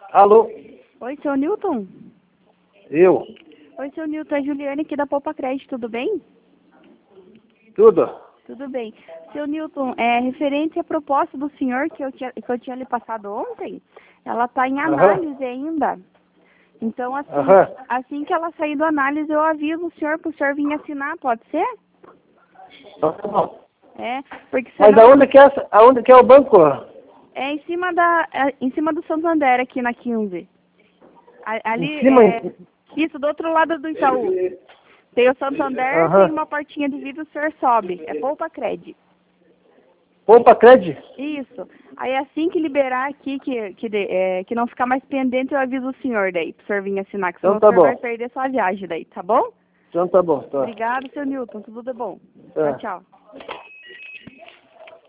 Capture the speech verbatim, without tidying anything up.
Alô? Oi, seu Newton? Eu? Oi, seu Newton, é Juliane aqui da Poupa Crédito, tudo bem? Tudo? Tudo bem. Seu Newton, é, referente à proposta do senhor que eu tinha, que eu tinha lhe passado ontem, ela está em análise ainda. Então, assim, Aham. assim que ela sair da análise, eu aviso o senhor para o senhor vir assinar, pode ser? Então tá bom. É, porque Mas senão... aonde que é, essa- aonde que é o banco? É em cima, da, é, em cima do Santander, aqui na quinze. A- Em Ali, cima? é, em- isso, do outro lado do Itaú. Tem o Santander, tem Aham. uma portinha de vidro, o senhor sobe. É Poupa Crédito. Poupa Crédito? Isso. Aí assim que liberar aqui, que, que, de- é, que não ficar mais pendente, eu aviso o senhor daí, pro senhor vir assinar, que senão Então o tá senhor vai bom. perder sua viagem daí, tá bom? Então tá bom. Tá. Obrigado, seu Newton. Tudo de bom. Tchau, Tá. tchau.